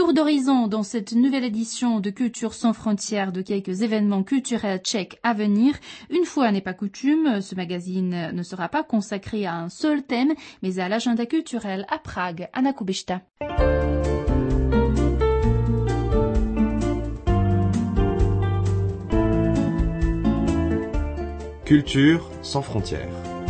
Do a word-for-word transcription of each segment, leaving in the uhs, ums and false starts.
tour d'horizon dans cette nouvelle édition de Culture sans frontières de quelques événements culturels tchèques à venir. Une fois n'est pas coutume, ce magazine ne sera pas consacré à un seul thème, mais à l'agenda culturel à Prague. Anna Kubishta. Culture sans frontières.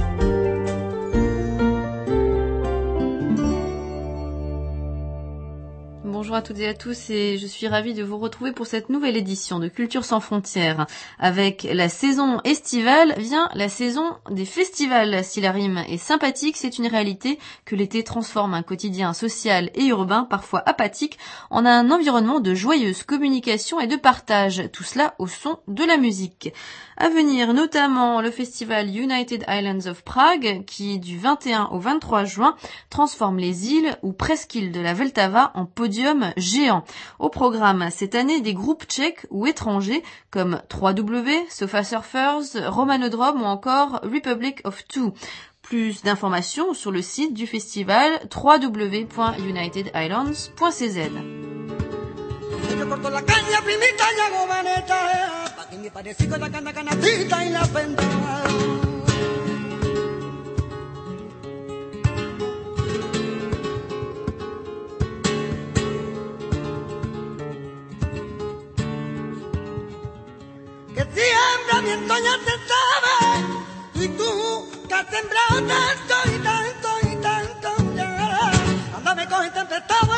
Bonjour à toutes et à tous et je suis ravie de vous retrouver pour cette nouvelle édition de Culture sans frontières. Avec la saison estivale vient la saison des festivals. Si la rime est sympathique, c'est une réalité que l'été transforme un quotidien social et urbain, parfois apathique, en un environnement de joyeuse communication et de partage. Tout cela au son de la musique. À venir notamment le festival United Islands of Prague qui du vingt et un au vingt-trois juin transforme les îles ou presqu'îles de la Vltava en podium géant. Au programme cette année des groupes tchèques ou étrangers comme trois W, Sofa Surfers, Romanodrome ou encore Republic of Two. Plus d'informations sur le site du festival w w w point united islands point c z. Yo corto la caña, primita y hago maneta, pa' que mi parecido la cana canatita y la penda. Que siembra viento ya se sabe, y tú que has sembrado tanto y tanto y tanto ya, anda me coge tan prestado.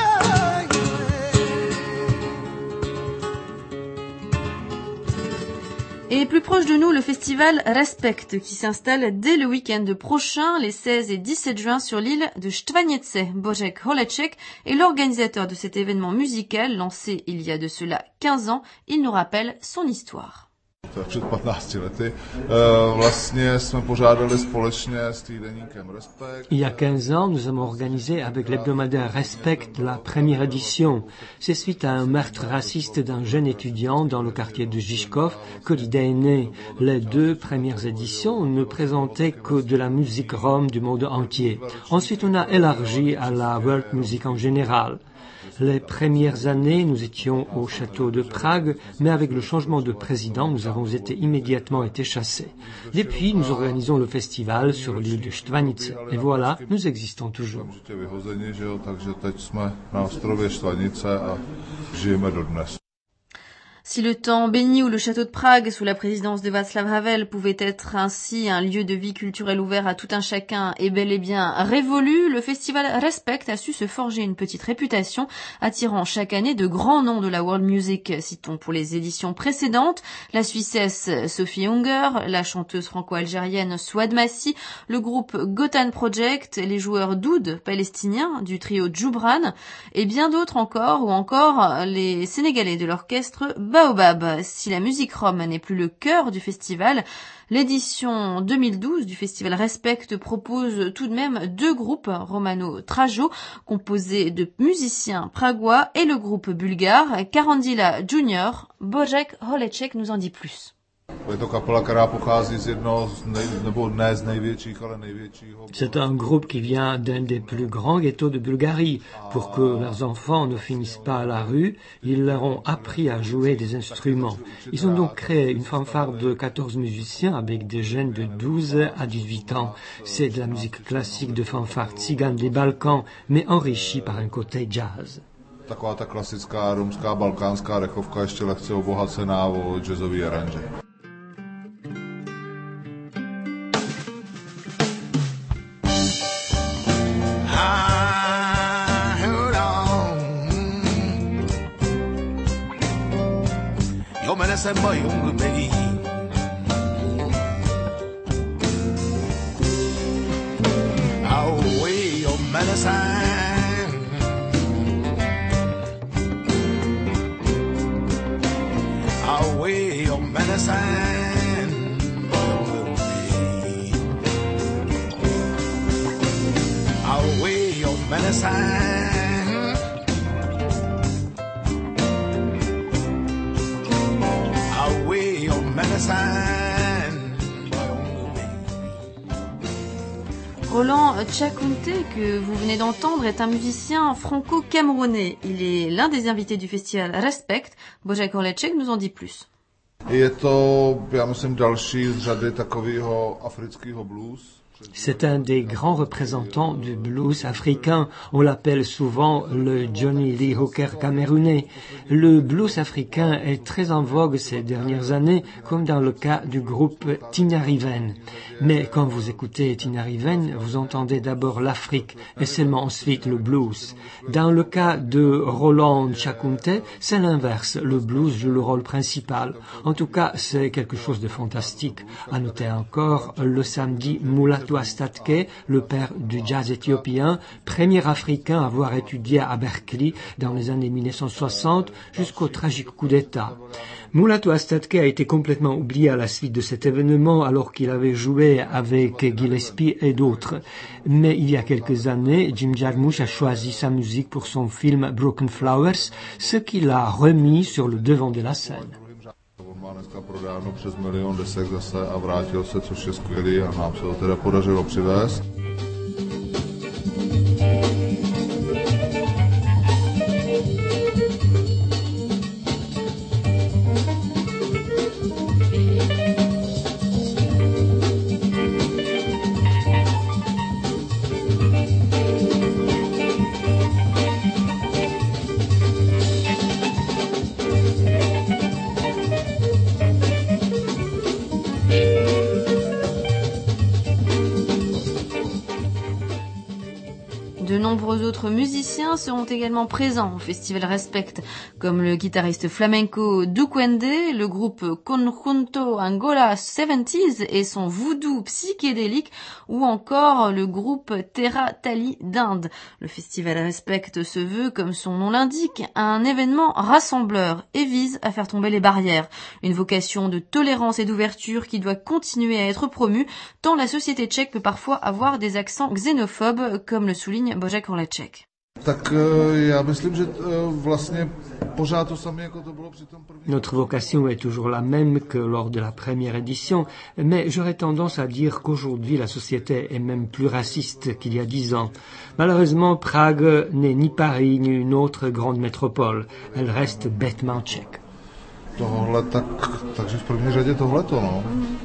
Et plus proche de nous, le festival Respect qui s'installe dès le week-end prochain, les seize et dix-sept juin sur l'île de Štvanice. Božek Holeček est l'organisateur de cet événement musical lancé il y a de cela quinze ans. Il nous rappelle son histoire. Před patnácti lety vlastně jsme pořádali společně s týdeníkem Respect. Il y a quinze ans, nous avons organisé avec l'hebdomadaire Respect la première édition. C'est suite à un meurtre raciste d'un jeune étudiant dans le quartier de Žižkov que l'idée est née. Les deux premières éditions ne présentaient que de la musique rome du monde entier. Ensuite, on a élargi à la world music en général. Les premières années, nous étions au château de Prague, mais avec le changement de président, nous avons été immédiatement été chassés. Depuis, nous organisons le festival sur l'île de Štvanice. Et voilà, nous existons toujours. Si le temps béni ou le château de Prague, sous la présidence de Václav Havel, pouvait être ainsi un lieu de vie culturelle ouvert à tout un chacun et bel et bien révolu, le festival Respect a su se forger une petite réputation, attirant chaque année de grands noms de la world music. Citons pour les éditions précédentes la Suissesse Sophie Unger, la chanteuse franco-algérienne Souad Massi, le groupe Gotan Project, les joueurs d'oud palestiniens du trio Djoubran et bien d'autres encore, ou encore les Sénégalais de l'orchestre Baobab. Si la musique rome n'est plus le cœur du festival, l'édition deux mille douze du festival Respect propose tout de même deux groupes, Romano Trajo, composé de musiciens pragois, et le groupe bulgare Karandila Junior. Božek Holeček nous en dit plus. C'est un groupe qui vient d'un des plus grands ghettos de Bulgarie. Pour que leurs enfants ne finissent pas à la rue, ils leur ont appris à jouer des instruments. Ils ont donc créé une fanfare de quatorze musiciens avec des jeunes de douze à dix-huit ans. C'est de la musique classique de fanfare tzigane des Balkans, mais enrichie par un côté jazz. Taková ta klasická romská balkánská dechovka ještě lehce obohacená o jazzový aranže. Menesen bayım bey, away yo menesen, away yo menesen, away yo menesen. Roland Tchakounte, que vous venez d'entendre, est un musicien franco-camerounais. Il est l'un des invités du festival Respect. Božek Horleček nous en dit plus. Je to, já myslím, další z řady takového afrického blues. C'est un des grands représentants du blues africain. On l'appelle souvent le Johnny Lee Hooker camerounais. Le blues africain est très en vogue ces dernières années, comme dans le cas du groupe Tinariwen. Mais quand vous écoutez Tinariwen, vous entendez d'abord l'Afrique et seulement ensuite le blues. Dans le cas de Roland Tchakounte, c'est l'inverse. Le blues joue le rôle principal. En tout cas, c'est quelque chose de fantastique. À noter encore le samedi Mulatu Astatke, le père du jazz éthiopien, premier africain à avoir étudié à Berkeley dans les années mille neuf cent soixante jusqu'au tragique coup d'État. Mulatu Astatke a été complètement oublié à la suite de cet événement alors qu'il avait joué avec Gillespie et d'autres. Mais il y a quelques années, Jim Jarmusch a choisi sa musique pour son film Broken Flowers, ce qui l'a remis sur le devant de la scène. Má dneska prodáno přes milion desek zase a vrátil se, což je skvělý a nám se to teda podařilo přivést. De nombreux autres musiciens seront également présents au festival Respect, comme le guitariste flamenco Dukwende, le groupe Conjunto Angola soixante-dix et son voodoo psychédélique, ou encore le groupe Terra Tali d'Inde. Le festival Respect se veut, comme son nom l'indique, un événement rassembleur et vise à faire tomber les barrières. Une vocation de tolérance et d'ouverture qui doit continuer à être promue, tant la société tchèque peut parfois avoir des accents xénophobes, comme le souligne Božek Horleček. Notre vocation est toujours la même que lors de la première édition, mais j'aurais tendance à dire qu'aujourd'hui la société est même plus raciste qu'il y a dix ans. Malheureusement, Prague n'est ni Paris ni une autre grande métropole. Elle reste bêtement tchèque. Tohle, tak, takže v první řadě tohleto, no.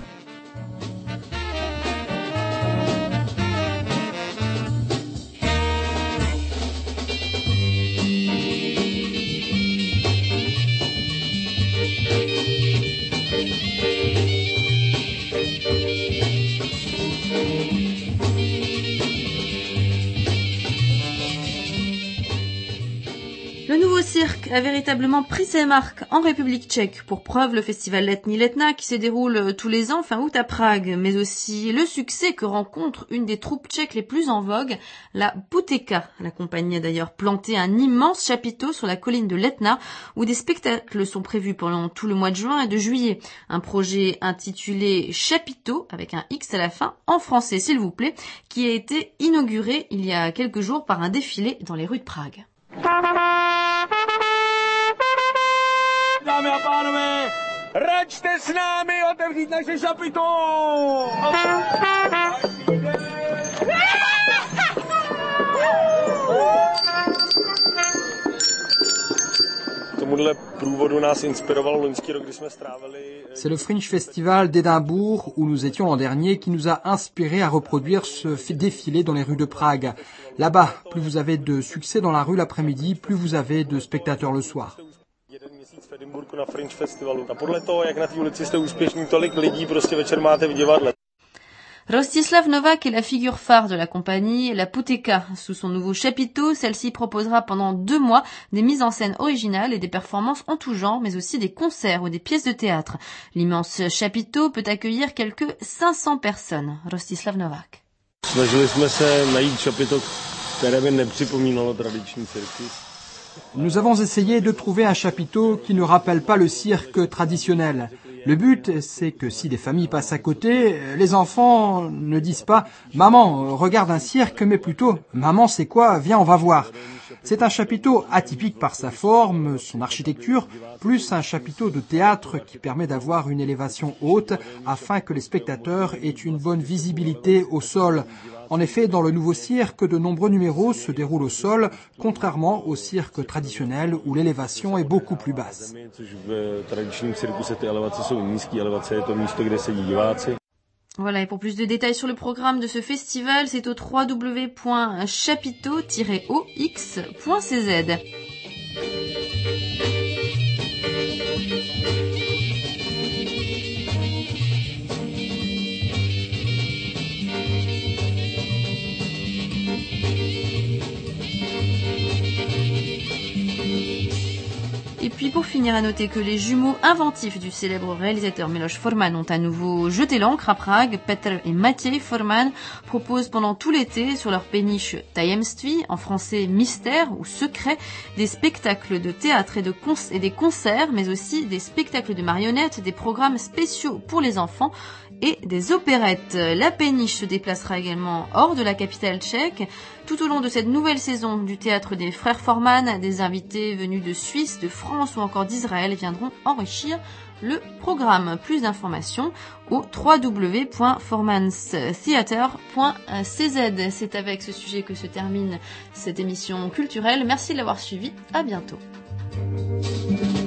Le nouveau cirque a véritablement pris ses marques en République tchèque. Pour preuve, le festival Letní Letna qui se déroule tous les ans fin août à Prague, mais aussi le succès que rencontre une des troupes tchèques les plus en vogue, la Puteka. La compagnie a d'ailleurs planté un immense chapiteau sur la colline de Letna où des spectacles sont prévus pendant tout le mois de juin et de juillet. Un projet intitulé Chapiteau, avec un X à la fin, en français s'il vous plaît, qui a été inauguré il y a quelques jours par un défilé dans les rues de Prague. Dámy a pánové, račte s námi otevřít naše šapito! C'est le Fringe Festival d'Édimbourg où nous étions l'an dernier qui nous a inspiré à reproduire ce défilé dans les rues de Prague. Là-bas, plus vous avez de succès dans la rue l'après-midi, plus vous avez de spectateurs le soir. Rostislav Novak est la figure phare de la compagnie La Puteka. Sous son nouveau chapiteau, celle-ci proposera pendant deux mois des mises en scène originales et des performances en tout genre, mais aussi des concerts ou des pièces de théâtre. L'immense chapiteau peut accueillir quelques cinq cents personnes. Rostislav Novak. Nous avons essayé de trouver un chapiteau qui ne rappelle pas le cirque traditionnel. Le but, c'est que si des familles passent à côté, les enfants ne disent pas « Maman, regarde un cirque », mais plutôt « Maman, c'est quoi ? Viens, on va voir ». C'est un chapiteau atypique par sa forme, son architecture, plus un chapiteau de théâtre qui permet d'avoir une élévation haute afin que les spectateurs aient une bonne visibilité au sol. En effet, dans le nouveau cirque, de nombreux numéros se déroulent au sol, contrairement au cirque traditionnel où l'élévation est beaucoup plus basse. Voilà, et pour plus de détails sur le programme de ce festival, c'est au w w w point chapiteau tiret o x point c z. Et puis pour finir, à noter que les jumeaux inventifs du célèbre réalisateur Miloš Forman ont à nouveau jeté l'ancre à Prague. Petr et Matěj Forman proposent pendant tout l'été sur leur péniche Tajemství, en français mystère ou secret, des spectacles de théâtre et, de cons- et des concerts, mais aussi des spectacles de marionnettes, des programmes spéciaux pour les enfants et des opérettes. La péniche se déplacera également hors de la capitale tchèque. Tout au long de cette nouvelle saison du théâtre des frères Forman, des invités venus de Suisse, de France ou encore d'Israël viendront enrichir le programme. Plus d'informations au w w w point formanstheater point c z. C'est avec ce sujet que se termine cette émission culturelle. Merci de l'avoir suivi. À bientôt.